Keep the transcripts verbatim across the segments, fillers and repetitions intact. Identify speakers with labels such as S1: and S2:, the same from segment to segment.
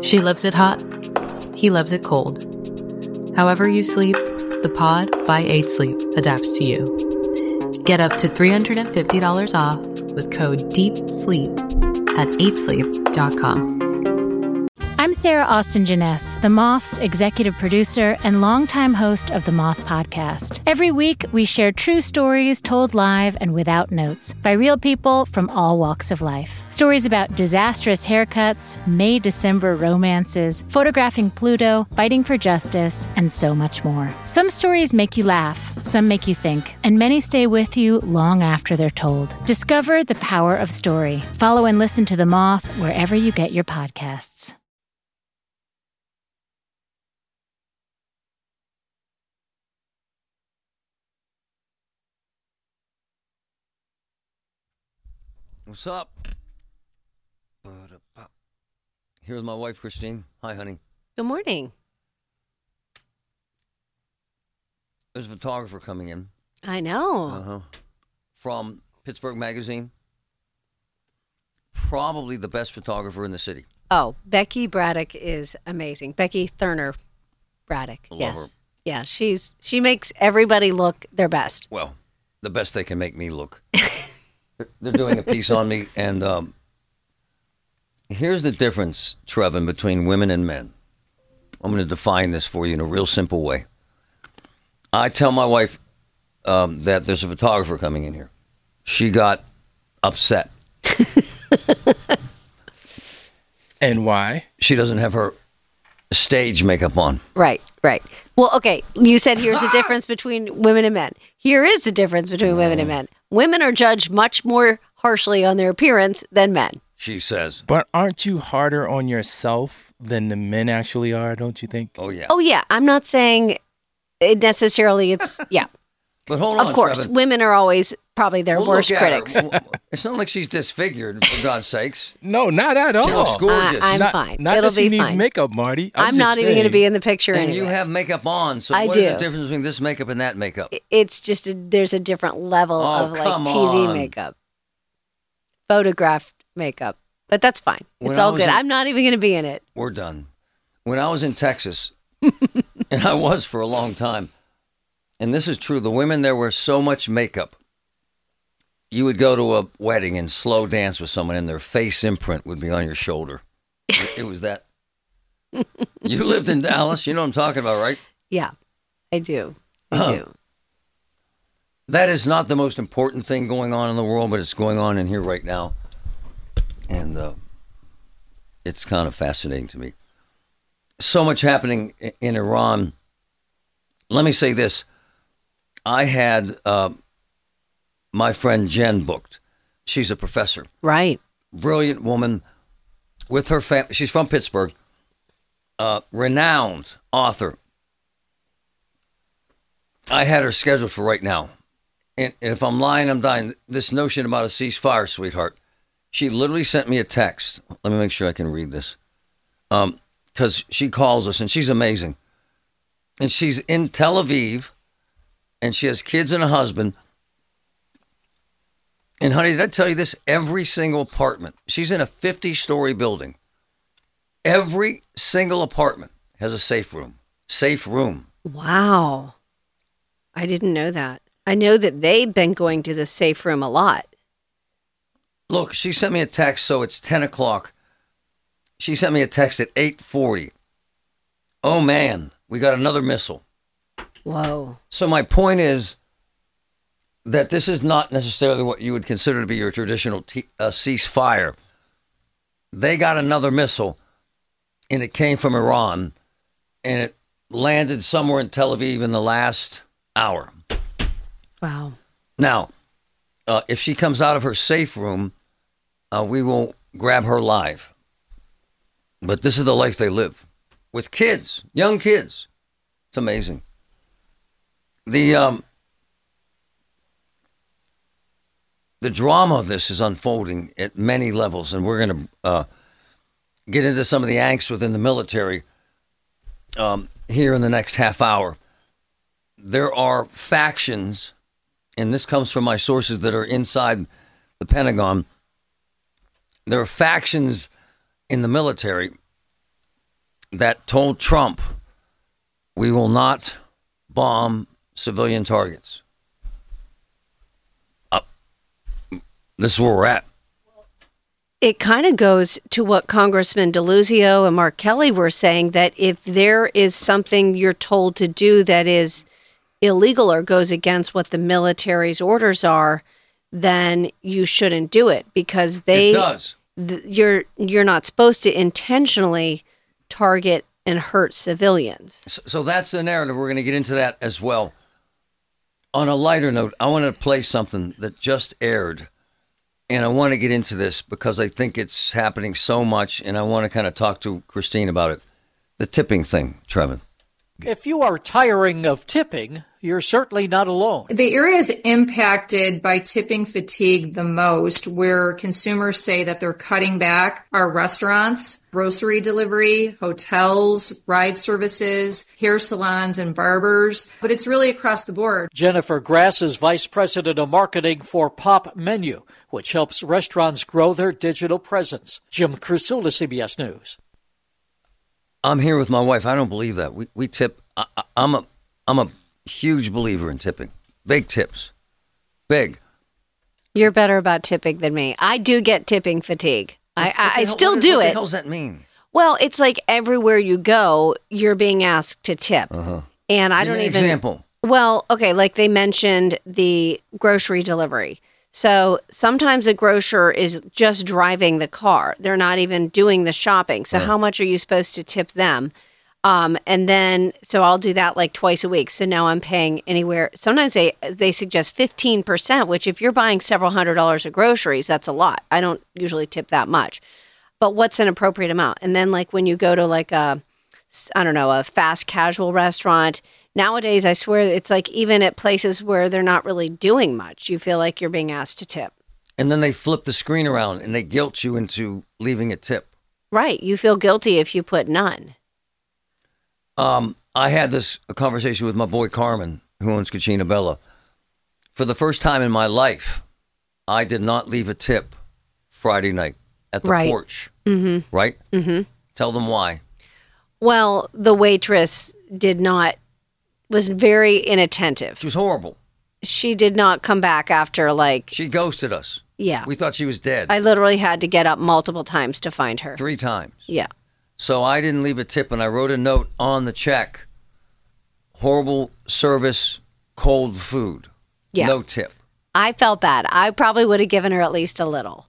S1: She loves it hot. He loves it cold. However you sleep, the Pod by eight Sleep adapts to you. Get up to three hundred fifty dollars off with code DEEPSLEEP at eight sleep dot com.
S2: I'm Sarah Austin Jeunesse, The Moth's executive producer and longtime host of The Moth Podcast. Every week, we share true stories told live and without notes by real people from all walks of life. Stories about disastrous haircuts, May-December romances, photographing Pluto, fighting for justice, and so much more. Some stories make you laugh, some make you think, and many stay with you long after they're told. Discover the power of story. Follow and listen to The Moth wherever you get your podcasts.
S3: What's up? Here's my wife, Christine. Hi, honey.
S4: Good morning.
S3: There's a photographer coming in.
S4: I know.
S3: Uh-huh. From Pittsburgh Magazine. Probably the best photographer in the city.
S4: Oh, Becky Braddock is amazing. Becky Thurner Braddock.
S3: I love
S4: yes.
S3: her.
S4: Yeah, she's she makes everybody look their best.
S3: Well, the best they can make me look. They're doing a piece on me, and um, here's the difference, Trevin, between women and men. I'm going to define this for you in a real simple way. I tell my wife um, that there's a photographer coming in here. She got upset.
S5: And why?
S3: She doesn't have her stage makeup on.
S4: Right, right. Well, okay, you said here's a difference between women and men. Here is the difference between women and men. Women are judged much more harshly on their appearance than men.
S3: She says.
S5: But aren't you harder on yourself than the men actually are, don't you think?
S3: Oh, yeah.
S4: Oh, yeah. I'm not saying it necessarily it's, yeah.
S3: But hold on,
S4: Of course,
S3: Trevin.
S4: women are always probably their
S3: Well,
S4: worst
S3: look at
S4: critics.
S3: her. It's not like she's disfigured, for God's sakes.
S5: No, not at all.
S3: She looks gorgeous.
S4: I- I'm
S5: not,
S4: fine.
S5: Not
S4: It'll
S5: that she
S4: be
S5: needs
S4: fine.
S5: makeup, Marty. I'm,
S4: I'm
S5: just
S4: not even going to
S5: saying.
S4: be in the picture
S3: and
S4: anyway.
S3: you have makeup on, so
S4: I
S3: what is
S4: do.
S3: the difference between this makeup and that makeup?
S4: It's just a, there's a different level
S3: Oh,
S4: of like
S3: come
S4: T V
S3: on.
S4: makeup, photographed makeup, but that's fine.
S3: When
S4: It's
S3: I
S4: all
S3: was
S4: good.
S3: in-
S4: I'm not even going to be in it.
S3: We're done. When I was in Texas, and I was for a long time, and this is true, the women there were so much makeup. You would go to a wedding and slow dance with someone, and their face imprint would be on your shoulder. It, it was that. You lived in Dallas. You know what I'm talking about, right?
S4: Yeah, I do. I
S3: Huh.
S4: do.
S3: That is not the most important thing going on in the world, but it's going on in here right now. And uh, it's kind of fascinating to me. So much happening i- in Iran. Let me say this. I had uh, my friend Jen booked. She's a professor.
S4: Right.
S3: Brilliant woman with her family. She's from Pittsburgh. Uh, renowned author. I had her scheduled for right now. And if I'm lying, I'm dying. This notion about a ceasefire, sweetheart. She literally sent me a text. Let me make sure I can read this. Um, because she calls us, and she's amazing. And she's in Tel Aviv, and she has kids and a husband. And honey, did I tell you this? Every single apartment. She's in a fifty-story building. Every single apartment has a safe room. Safe room.
S4: Wow. I didn't know that. I know that they've been going to the safe room a lot.
S3: Look, she sent me a text, so it's ten o'clock. She sent me a text at eight forty. Oh, man, we got another missile.
S4: Whoa.
S3: So my point is that this is not necessarily what you would consider to be your traditional t- uh, ceasefire. They got another missile, and it came from Iran, and it landed somewhere in Tel Aviv in the last hour.
S4: Wow.
S3: Now, uh, if she comes out of her safe room, uh, we will grab her live. But this is the life they live with kids, young kids. It's amazing. The um, the drama of this is unfolding at many levels, and we're going to uh, get into some of the angst within the military um, here in the next half hour. There are factions, and this comes from my sources that are inside the Pentagon. There are factions in the military that told Trump, we will not bomb civilian targets. Uh, this is where we're at.
S4: It kind of goes to what Congressman DeLuzio and Mark Kelly were saying, that if there is something you're told to do that is illegal or goes against what the military's orders are, then you shouldn't do it, because they
S3: It does.
S4: Th- you're you're not supposed to intentionally target and hurt civilians.
S3: So, so that's the narrative. We're going to get into that as well. On a lighter note, I want to play something that just aired. And I want to get into this because I think it's happening so much, and I want to kind of talk to Christine about it. The tipping thing, Trevin.
S6: If you are tiring of tipping, you're certainly not alone.
S7: The areas impacted by tipping fatigue the most, where consumers say that they're cutting back, are restaurants, grocery delivery, hotels, ride services, hair salons, and barbers. But it's really across the board.
S6: Jennifer Grass is Vice President of Marketing for Pop Menu, which helps restaurants grow their digital presence. Jim Crisula, C B S News.
S3: I'm here with my wife. I don't believe that. We we tip. I, I, I'm a I'm a huge believer in tipping. Big tips. Big.
S4: You're better about tipping than me. I do get tipping fatigue. I,
S3: What
S4: I,
S3: the
S4: I
S3: hell-
S4: still
S3: what,
S4: do
S3: what
S4: it.
S3: What the hell does that mean?
S4: Well, it's like everywhere you go, you're being asked to tip.
S3: Uh-huh.
S4: And I
S3: Give
S4: don't
S3: me an
S4: even.
S3: example.
S4: Well, okay, like they mentioned the grocery delivery. So sometimes a grocer is just driving the car. They're not even doing the shopping. So how much are you supposed to tip them? Um, and then, so I'll do that like twice a week. So now I'm paying anywhere. Sometimes they, they suggest fifteen percent, which if you're buying several hundred dollars of groceries, that's a lot. I don't usually tip that much. But what's an appropriate amount? And then like when you go to like a, I don't know, a fast casual restaurant, nowadays, I swear it's like even at places where they're not really doing much, you feel like you're being asked to tip.
S3: And then they flip the screen around and they guilt you into leaving a tip.
S4: Right. You feel guilty if you put none.
S3: Um, I had this conversation with my boy Carmen, who owns Cucina Bella. For the first time in my life, I did not leave a tip Friday night at the
S4: Right.
S3: porch.
S4: Mm-hmm.
S3: Right?
S4: Mm-hmm.
S3: Tell them why.
S4: Well, the waitress did not, was very inattentive.
S3: She was horrible.
S4: She did not come back after like,
S3: She ghosted us.
S4: yeah.
S3: We thought she was dead.
S4: I literally had to get up multiple times to find her.
S3: Three times.
S4: Yeah.
S3: So I didn't leave a tip, and I wrote a note on the check. Horrible service, cold food.
S4: Yeah.
S3: No tip.
S4: I felt bad. I probably would have given her at least a little.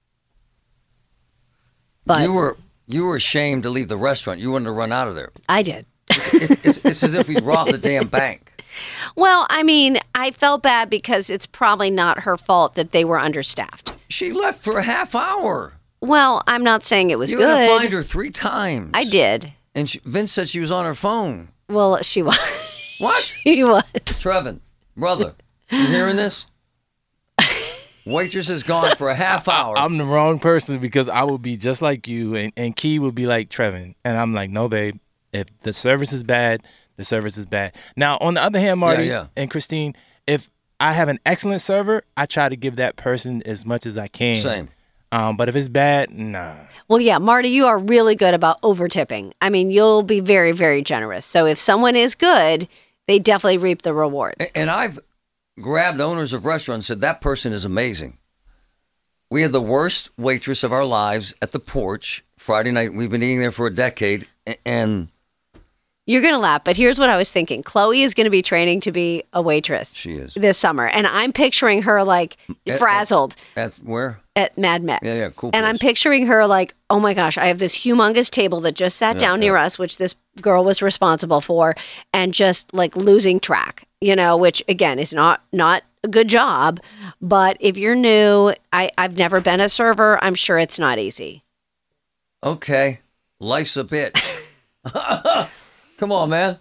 S4: But
S3: you were you were ashamed to leave the restaurant. You wanted to run out of there.
S4: I did.
S3: It's, it's, it's as if we robbed the damn bank.
S4: Well, I mean, I felt bad because it's probably not her fault that they were understaffed.
S3: She left for a half hour.
S4: Well, I'm not saying it was
S3: You had to
S4: good.
S3: find her three times.
S4: I did.
S3: And she, Vince said she was on her phone.
S4: Well, she was.
S3: What?
S4: She was.
S3: Trevin, brother, you hearing this? Waitress is gone for a half hour.
S5: I'm the wrong person because I would be just like you, and, and Key would be like Trevin. And I'm like, no, babe. If the service is bad, the service is bad. Now, on the other hand, Marty
S3: Yeah, yeah.
S5: and Christine, if I have an excellent server, I try to give that person as much as I can.
S3: Same.
S5: Um, but if it's bad, nah.
S4: Well, yeah, Marty, you are really good about over tipping. I mean, you'll be very, very generous. So if someone is good, they definitely reap the rewards.
S3: A- And I've grabbed owners of restaurants and said, that person is amazing. We had the worst waitress of our lives at the porch Friday night. We've been eating there for a decade. a- And
S4: You're going to laugh, but here's what I was thinking. Chloe is going to be training to be a waitress.
S3: She is.
S4: This summer. And I'm picturing her like
S3: At-
S4: frazzled.
S3: at where?
S4: At Mad Mex.
S3: Yeah, yeah, cool
S4: And I'm
S3: place.
S4: picturing her like, oh my gosh, I have this humongous table that just sat
S3: Yeah,
S4: down
S3: yeah.
S4: near us, which this girl was responsible for, and just like losing track, you know, which again is not not a good job. But if you're new, I, I've never been a server. I'm sure it's not easy.
S3: Okay. Life's a bitch. Come on, man.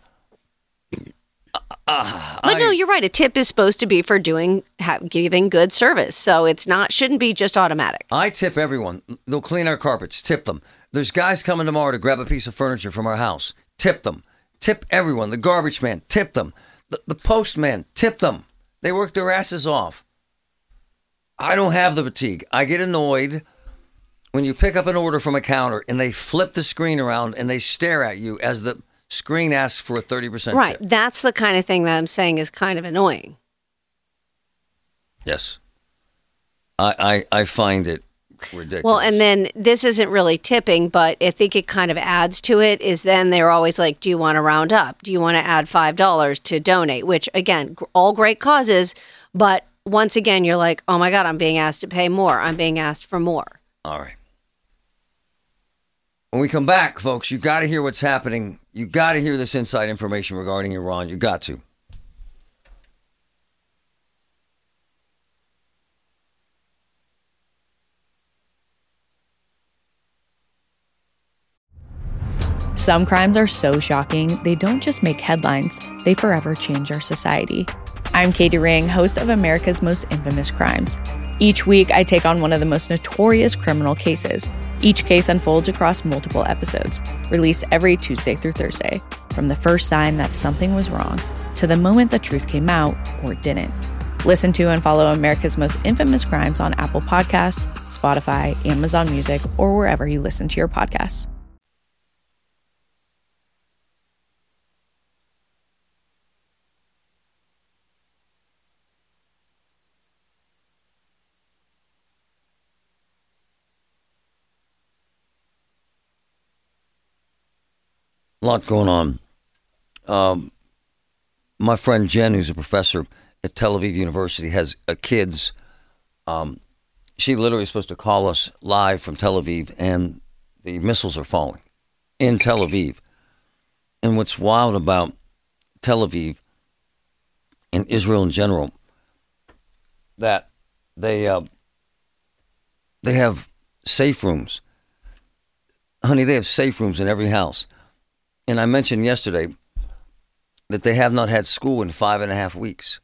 S3: Uh,
S4: But
S3: I-
S4: no, you're right. A tip is supposed to be for doing ha- giving good service, so it's not shouldn't be just automatic.
S3: I tip everyone. They'll clean our carpets. Tip them. There's guys coming tomorrow to grab a piece of furniture from our house. Tip them. Tip everyone. The garbage man. Tip them. The, the postman. Tip them. They work their asses off. I don't have the fatigue. I get annoyed when you pick up an order from a counter and they flip the screen around and they stare at you as the screen asks for a thirty percent
S4: Right.
S3: tip.
S4: That's the kind of thing that I'm saying is kind of annoying.
S3: Yes. I, I, I find it ridiculous.
S4: Well, and then this isn't really tipping, but I think it kind of adds to it is then they're always like, do you want to round up? Do you want to add five dollars to donate? Which, again, g- all great causes. But once again, you're like, oh, my God, I'm being asked to pay more. I'm being asked for more.
S3: All right. When we come back, folks, you got to hear what's happening. You got to hear this inside information regarding Iran. You got to.
S8: Some crimes are so shocking, they don't just make headlines, they forever change our society. I'm Katie Ring, host of America's Most Infamous Crimes. Each week, I take on one of the most notorious criminal cases. Each case unfolds across multiple episodes, released every Tuesday through Thursday, from the first sign that something was wrong to the moment the truth came out or didn't. Listen to and follow America's Most Infamous Crimes on Apple Podcasts, Spotify, Amazon Music, or wherever you listen to your podcasts.
S3: A lot going on. Um, my friend Jen, who's a professor at Tel Aviv University, has a kids. Um, she literally is supposed to call us live from Tel Aviv, and the missiles are falling in Tel Aviv. And what's wild about Tel Aviv and Israel in general, that they uh, they have safe rooms. Honey, they have safe rooms in every house. And I mentioned yesterday that they have not had school in five and a half weeks.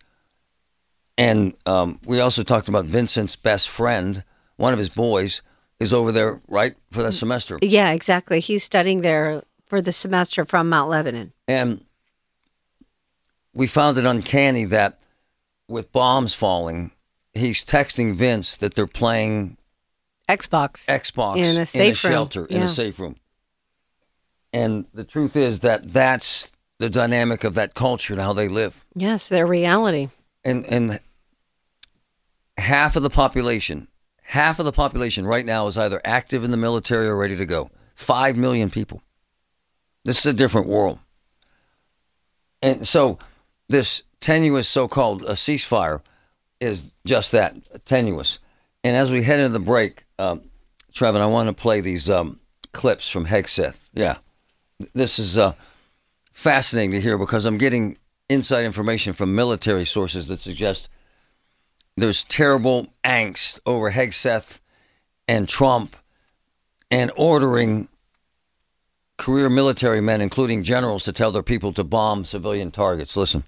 S3: And um, we also talked about Vincent's best friend, one of his boys, is over there, right, for that semester.
S4: Yeah, exactly. He's studying there for the semester from Mount Lebanon.
S3: And we found it uncanny that with bombs falling, he's texting Vince that they're playing
S4: Xbox.
S3: Xbox
S4: in a safe
S3: in a
S4: room.
S3: shelter, in
S4: Yeah.
S3: a safe room. And the truth is that that's the dynamic of that culture and how they live.
S4: Yes, their reality.
S3: And and half of the population, half of the population right now is either active in the military or ready to go. Five million people. This is a different world. And so this tenuous so-called uh, ceasefire is just that, tenuous. And as we head into the break, um, Trevin, I want to play these um, clips from Hegseth. Yeah. This is uh, fascinating to hear because I'm getting inside information from military sources that suggest there's terrible angst over Hegseth and Trump and ordering career military men, including generals, to tell their people to bomb civilian targets. Listen.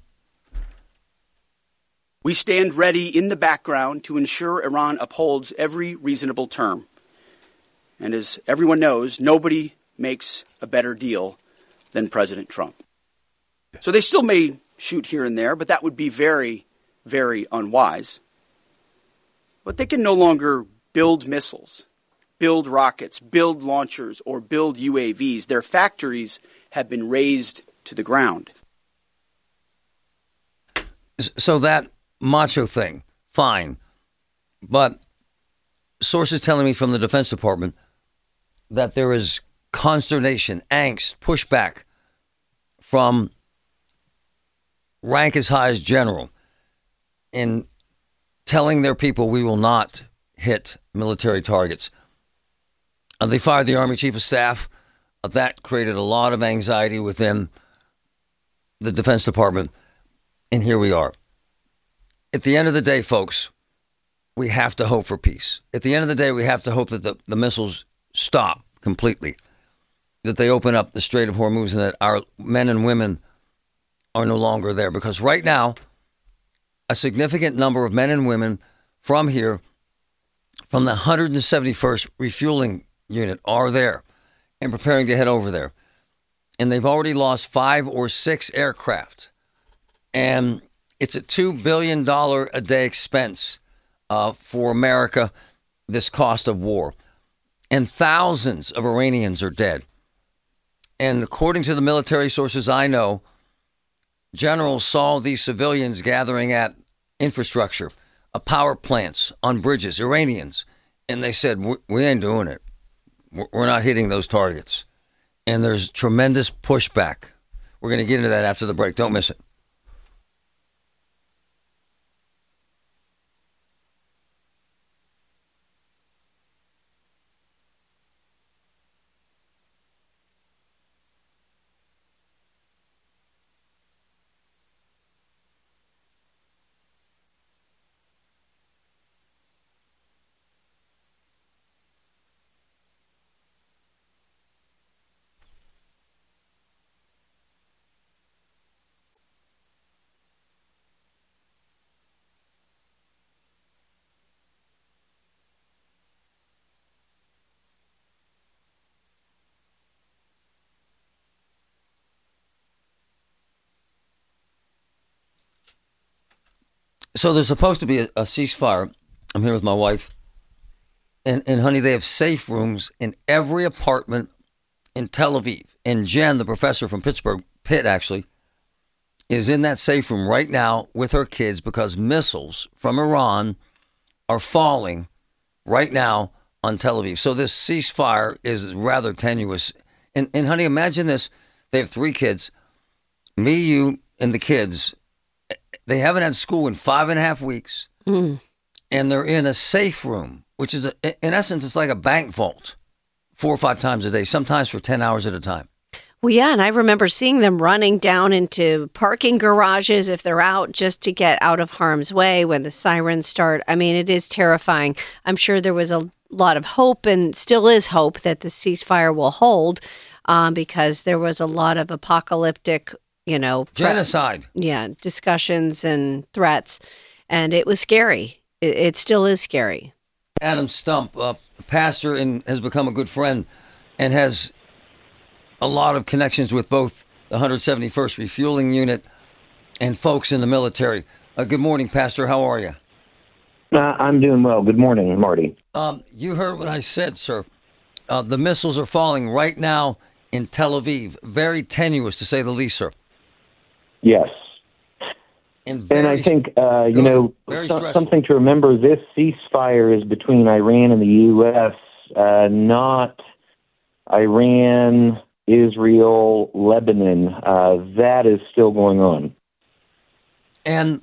S9: We stand ready in the background to ensure Iran upholds every reasonable term. And as everyone knows, nobody makes a better deal than President Trump. So they still may shoot here and there, but that would be very, very unwise. But they can no longer build missiles, build rockets, build launchers, or build U A Vs. Their factories have been razed to the ground.
S3: So that macho thing, fine. But sources telling me from the Defense Department that there is consternation, angst, pushback from rank as high as general in telling their people we will not hit military targets. Uh, they fired the Army Chief of Staff. Uh, that created a lot of anxiety within the Defense Department. And here we are. At the end of the day, folks, we have to hope for peace. At the end of the day, we have to hope that the, the missiles stop completely, that they open up the Strait of Hormuz and that our men and women are no longer there. Because right now, a significant number of men and women from here, from the one hundred seventy-first Refueling Unit, are there and preparing to head over there. And they've already lost five or six aircraft. And it's a two billion dollars a day expense uh, for America, this cost of war. and thousands of Iranians are dead. And according to the military sources I know, generals saw these civilians gathering at infrastructure, uh, power plants, on bridges, Iranians, and they said, we, we ain't doing it. We're not hitting those targets. And there's tremendous pushback. We're going to get into that after the break. Don't miss it. So there's supposed to be a, a ceasefire. I'm here with my wife. And, and honey, they have safe rooms in every apartment in Tel Aviv. And Jen, the professor from Pittsburgh, Pitt actually, is in that safe room right now with her kids because missiles from Iran are falling right now on Tel Aviv. So this ceasefire is rather tenuous. And, and honey, imagine this. They have three kids, me, you, and the kids. They haven't had school in five and a half weeks, mm. and they're in a safe room, which is, a, in essence, it's like a bank vault, four or five times a day, sometimes for ten hours at a time.
S4: Well, yeah, and I remember seeing them running down into parking garages if they're out just to get out of harm's way when the sirens start. I mean, it is terrifying. I'm sure there was a lot of hope and still is hope that the ceasefire will hold um, because there was a lot of apocalyptic you know,
S3: genocide.
S4: Pre- yeah, discussions and threats. And it was scary. It, it still is scary.
S3: Adam Stump, uh, pastor, and has become a good friend and has a lot of connections with both the one hundred seventy-first Refueling Unit and folks in the military. Uh, good morning, Pastor. How are you?
S10: Uh, I'm doing well. Good morning, Marty.
S3: Um, you heard what I said, sir. Uh, the missiles are falling right now in Tel Aviv. Very tenuous, to say the least, sir.
S10: Yes.
S3: And, very,
S10: and I think, uh, you know, so, something to remember, this ceasefire is between Iran and the U S, uh, not Iran, Israel, Lebanon. Uh, that is still going on.
S3: And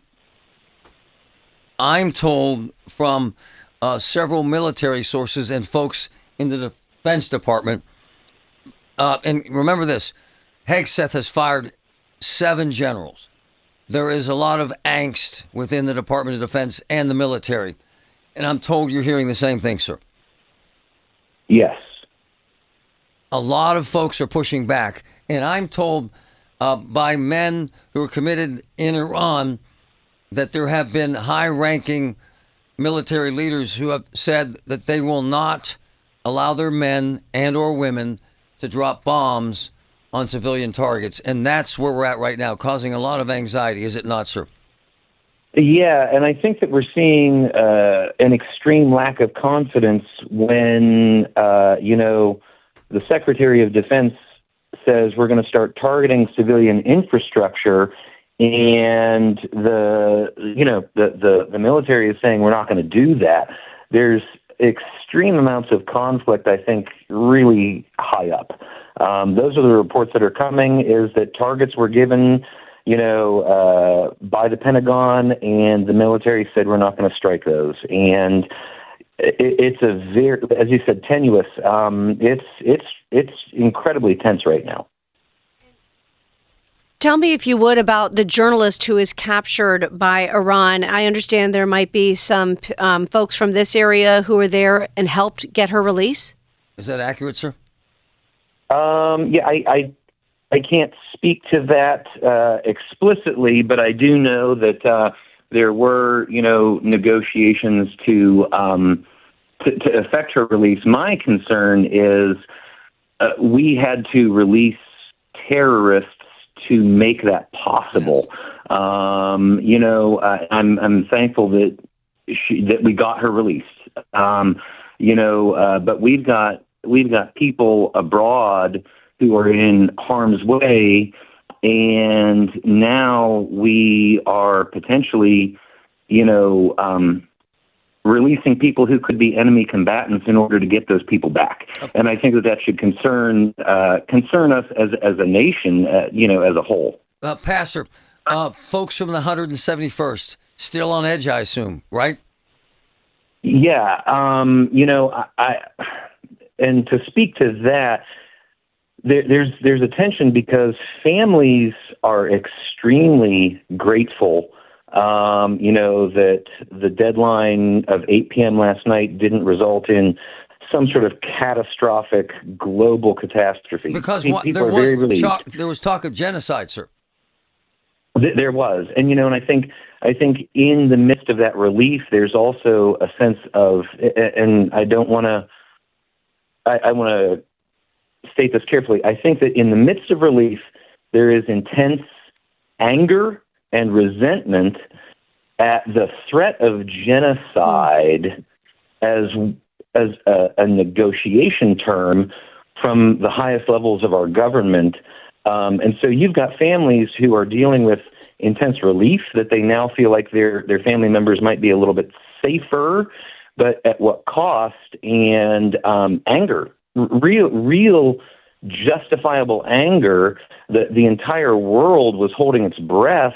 S3: I'm told from uh, several military sources and folks in the Defense Department, uh, and remember this, Hegseth has fired seven generals. There is a lot of angst within the Department of Defense and the military. And I'm told you're hearing the same thing, sir.
S10: Yes.
S3: A lot of folks are pushing back. And I'm told uh, by men who are committed in Iran that there have been high-ranking military leaders who have said that they will not allow their men and or women to drop bombs on civilian targets. And that's where we're at right now, causing a lot of anxiety, is it not, sir?
S10: Yeah, and I think that we're seeing uh, an extreme lack of confidence when, uh, you know, the Secretary of Defense says we're going to start targeting civilian infrastructure, and the, you know, the, the, the military is saying we're not going to do that. There's extreme amounts of conflict, I think, really high up. Um, those are the reports that are coming, is that targets were given, you know, uh, by the Pentagon, and the military said we're not going to strike those. And it, it's a very, as you said, tenuous. Um, it's it's it's incredibly tense right now.
S4: Tell me, if you would, about the journalist who is captured by Iran. I understand there might be some um, folks from this area who were there and helped get her release.
S3: Is that accurate, sir?
S10: Um, yeah, I, I I can't speak to that uh, explicitly, but I do know that uh, there were, you know, negotiations to um, to, to effect her release. My concern is uh, we had to release terrorists to make that possible. Um, you know, uh, I'm I'm thankful that she, that we got her released. Um, you know, uh, but we've got we've got people abroad who are in harm's way, and now we are potentially, you know, um, releasing people who could be enemy combatants in order to get those people back. And I think that that should concern uh, concern us as as a nation, uh, you know, as a whole.
S3: Uh, Pastor, uh, folks from the one hundred seventy-first still on edge, I assume, right?
S10: Yeah, um, you know, I, I and to speak to that, there, there's there's a tension because families are extremely grateful. Um, you know, that the deadline of eight p.m. last night didn't result in some sort of catastrophic global catastrophe.
S3: Because
S10: Pe-
S3: what,
S10: people
S3: there,
S10: are very
S3: was
S10: relieved.
S3: talk, there was talk of genocide, sir.
S10: Th- There was, and you know, and I think I think in the midst of that relief, there's also a sense of, and I don't want to, I, I want to state this carefully. I think that in the midst of relief, there is intense anger and resentment at the threat of genocide as as a, a negotiation term from the highest levels of our government. Um, and so you've got families who are dealing with intense relief that they now feel like their their family members might be a little bit safer, but at what cost? And um, anger, real real justifiable anger that the entire world was holding its breath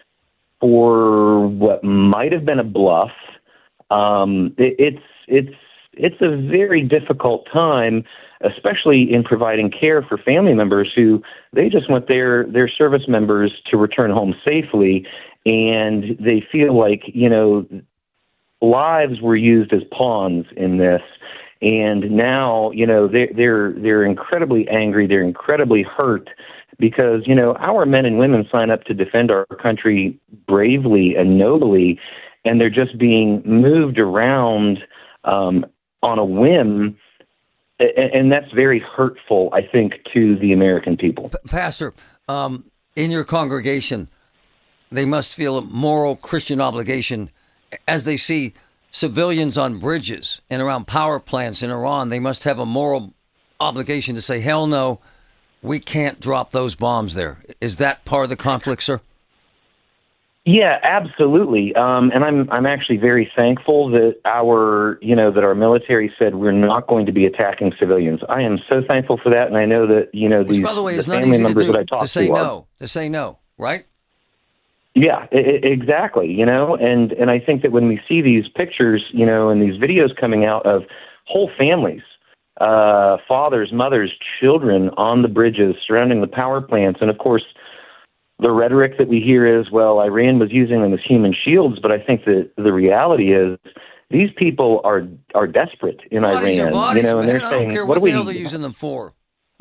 S10: for what might have been a bluff. Um, it, it's it's it's a very difficult time, especially in providing care for family members who they just want their their service members to return home safely, and they feel like, you know, lives were used as pawns in this, and now, you know, they're they're they're incredibly angry, they're incredibly hurt. Because, you know, our men and women sign up to defend our country bravely and nobly, and they're just being moved around um, on a whim, and, and that's very hurtful, I think, to the American people.
S3: P- Pastor, um, in your congregation, they must feel a moral Christian obligation as they see civilians on bridges and around power plants in Iran. They must have a moral obligation to say, hell no, we can't drop those bombs there. Is that part of the conflict, sir?
S10: Yeah, absolutely. Um, and I'm I'm actually very thankful that our you know that our military said we're not going to be attacking civilians. I am so thankful for that, and I know that you know
S3: Which,
S10: these
S3: by the way,
S10: the
S3: is not
S10: family
S3: easy
S10: members
S3: to do,
S10: that I talk
S3: to say
S10: to are,
S3: no, to say no, right?
S10: Yeah, I- I- exactly. You know, and and I think that when we see these pictures, you know, and these videos coming out of whole families, uh, fathers, mothers, children on the bridges surrounding the power plants, and of course, the rhetoric that we hear is, well, Iran was using them as human shields, but I think that the reality is these people are are desperate in
S3: Bodies
S10: Iran,
S3: are bodies,
S10: you know, and
S3: man.
S10: they're
S3: I
S10: saying,
S3: don't care
S10: what
S3: what
S10: do we?
S3: the hell they're using them for.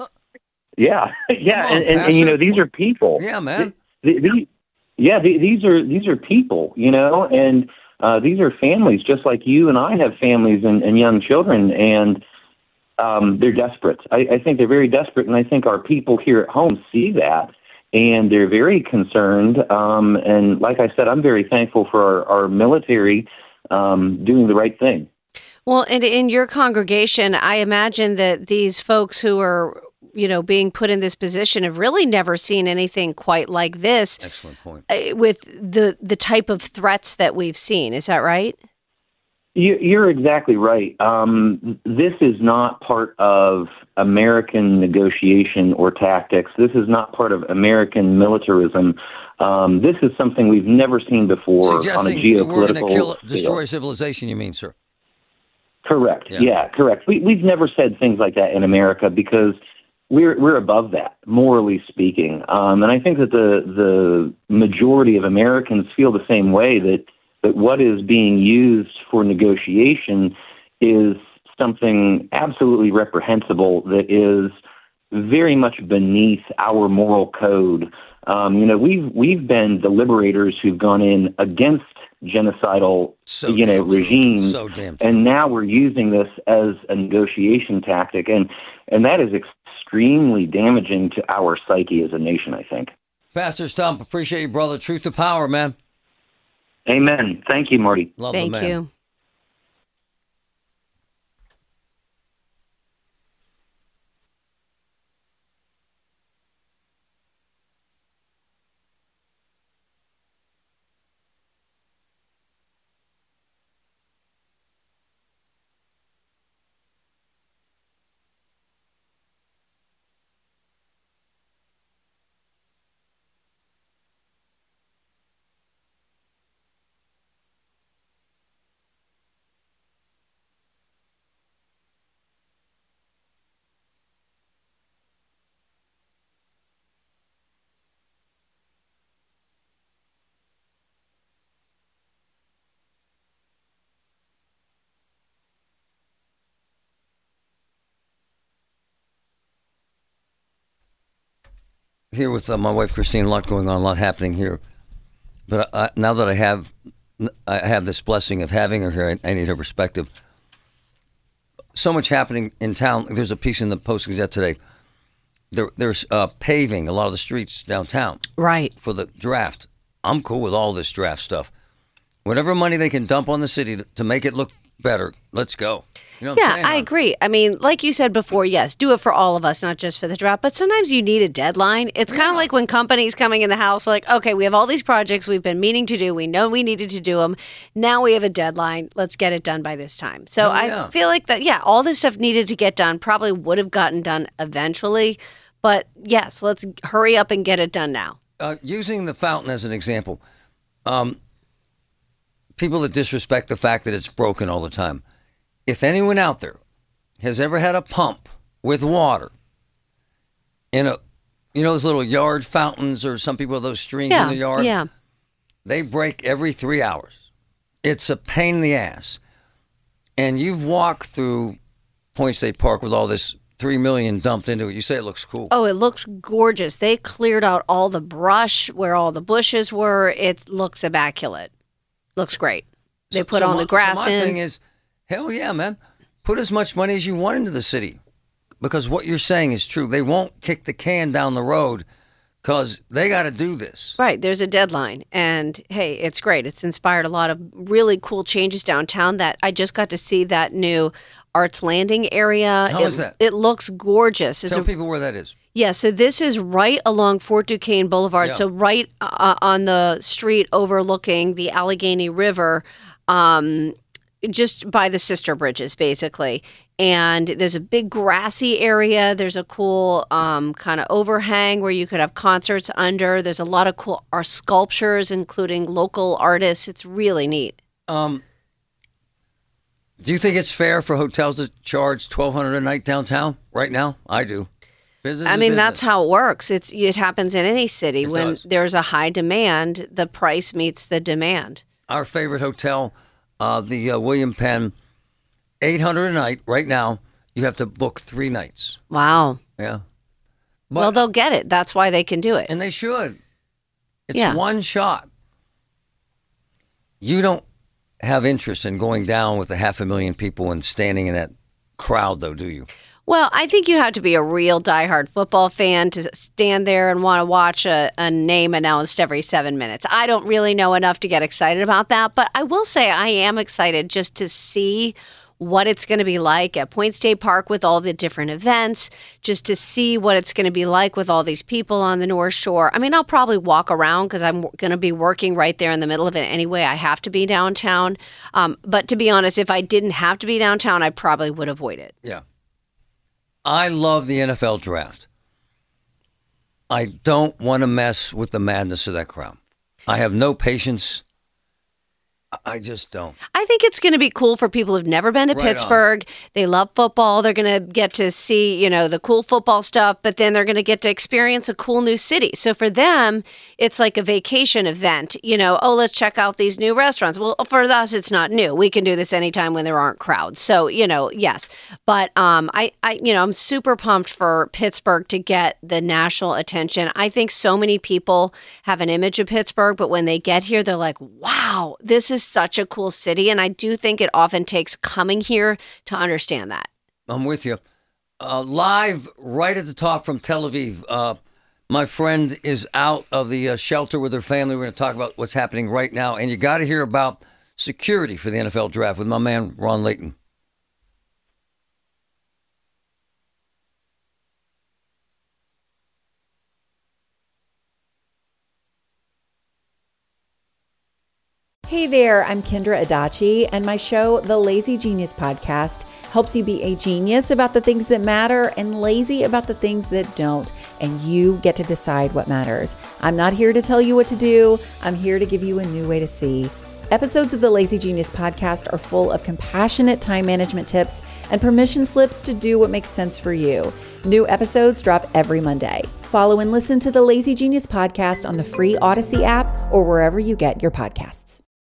S10: Yeah, yeah,
S3: Come on,
S10: and, and, and you know,
S3: Pastor.
S10: these are people.
S3: Yeah, man.
S10: The, the, yeah, the, these are these are people, you know, and uh, these are families just like you and I have families and, and young children, and um, they're desperate. I, I think they're very desperate, and I think our people here at home see that. And they're very concerned. Um, and like I said, I'm very thankful for our, our military um, doing the right thing.
S4: Well, and in your congregation, I imagine that these folks who are, you know, being put in this position have really never seen anything quite like this.
S3: Excellent point.
S4: uh, With the the type of threats that we've seen. Is that right?
S10: You, you're exactly right. Um, this is not part of American negotiation or tactics. This is not part of American militarism. Um, this is something we've never seen before on a
S3: Suggesting that we're going to
S10: geopolitical
S3: kill,
S10: scale.
S3: destroy civilization, you mean, sir?
S10: Correct.
S3: Yeah.
S10: Yeah, correct. We, we've never said things like that in America because we're we're above that, morally speaking. Um, and I think that the the majority of Americans feel the same way, that that what is being used for negotiation is something absolutely reprehensible, that is very much beneath our moral code. Um, you know, we've we've been the liberators who've gone in against genocidal,
S3: So
S10: you know,
S3: damn true.
S10: regimes,
S3: So damn true.
S10: and now we're using this as a negotiation tactic, and and that is extremely damaging to our psyche as a nation, I think.
S3: Pastor Stump, appreciate you, brother. Truth to power, man.
S10: Amen. Thank you, Marty.
S3: Love the
S4: Thank
S3: man.
S4: you.
S3: here with uh, my wife Christine. A lot going on, a lot happening here. But I, now that I have, I have this blessing of having her here, I, I need her perspective. So much happening in town. There's a piece in the Post-Gazette today. There, there's uh, paving a lot of the streets downtown.
S4: Right.
S3: For the draft. I'm cool with all this draft stuff. Whatever money they can dump on the city to, to make it look better, let's go. You know what
S4: yeah,
S3: I'm saying?
S4: I agree. I mean, like you said before, yes, do it for all of us, not just for the draft. But sometimes you need a deadline. It's kind of like when companies coming in the house are like, okay, we have all these projects we've been meaning to do. We know we needed to do them. Now we have a deadline. Let's get it done by this time. So
S3: Oh, yeah.
S4: I feel like that, yeah, all this stuff needed to get done probably would have gotten done eventually. But yes, let's hurry up and get it done now.
S3: Uh, using the fountain as an example, um, people that disrespect the fact that it's broken all the time. If anyone out there has ever had a pump with water in a, you know, those little yard fountains, or some people have those streams
S4: Yeah,
S3: in the yard.
S4: yeah.
S3: They break every three hours. It's a pain in the ass. And you've walked through Point State Park with all this three million dumped into it. You say it looks cool.
S4: Oh, it looks gorgeous. They cleared out all the brush where all the bushes were. It looks immaculate. Looks great. They
S3: So-
S4: put
S3: so
S4: all
S3: my,
S4: the grass
S3: so my
S4: in.
S3: thing is, hell yeah, man. Put as much money as you want into the city. Because what you're saying is true. They won't kick the can down the road because they got to do this.
S4: Right. There's a deadline. And hey, it's great. It's inspired a lot of really cool changes downtown. That I just got to see that new Arts Landing area.
S3: How
S4: it,
S3: is that?
S4: It looks gorgeous. It's
S3: Tell
S4: a-
S3: people where that is.
S4: Yeah, so this is right along Fort Duquesne Boulevard.
S3: Yeah.
S4: So right uh, on the street overlooking the Allegheny River, um, just by the sister bridges, basically. And there's a big grassy area. There's a cool um, kind of overhang where you could have concerts under. There's a lot of cool art sculptures, including local artists. It's really neat.
S3: Um, do you think it's fair for hotels to charge twelve hundred dollars a night downtown right now? I do. Business
S4: I
S3: is
S4: mean,
S3: business.
S4: that's how it works. It's it happens in any city.
S3: It
S4: When
S3: does.
S4: there's a high demand, the price meets the demand.
S3: Our favorite hotel, uh, the uh, William Penn, eight hundred dollars a night right now. You have to book three nights.
S4: Wow.
S3: Yeah.
S4: Well, they'll get it. That's why they can do it.
S3: And they should. It's
S4: Yeah.
S3: one shot. You don't have interest in going down with a half a million people and standing in that crowd, though, do you?
S4: Well, I think you have to be a real diehard football fan to stand there and want to watch a, a name announced every seven minutes. I don't really know enough to get excited about that, but I will say I am excited just to see what it's going to be like at Point State Park with all the different events, just to see what it's going to be like with all these people on the North Shore. I mean, I'll probably walk around because I'm going to be working right there in the middle of it anyway. I have to be downtown. Um, but to be honest, if I didn't have to be downtown, I probably would avoid it.
S3: Yeah. I love the N F L draft. I don't want to mess with the madness of that crowd. I have no patience. I just don't.
S4: I think it's going to be cool for people who've never been to
S3: Right on.
S4: Pittsburgh. They love football. They're going to get to see, you know, the cool football stuff, but then they're going to get to experience a cool new city. So for them, it's like a vacation event. You know, oh, let's check out these new restaurants. Well, for us, it's not new. We can do this anytime when there aren't crowds. So, you know, yes. But um, I, I, you know, I'm super pumped for Pittsburgh to get the national attention. I think so many people have an image of Pittsburgh, but when they get here, they're like, wow, this is such a cool city. And I do think it often takes coming here to understand that.
S3: I'm with you. Uh, live right at the top from Tel Aviv. Uh, my friend is out of the uh, shelter with her family. We're going to talk about what's happening right now. And you got to hear about security for the N F L draft with my man, Ron Layton.
S11: Hey there, I'm Kendra Adachi, and my show, The Lazy Genius Podcast, helps you be a genius about the things that matter and lazy about the things that don't, and you get to decide what matters. I'm not here to tell you what to do. I'm here to give you a new way to see. Episodes of the Lazy Genius Podcast are full of compassionate time management tips and permission slips to do what makes sense for you. New episodes drop every Monday. Follow and listen to the Lazy Genius Podcast on the free Odyssey app or wherever you get your podcasts.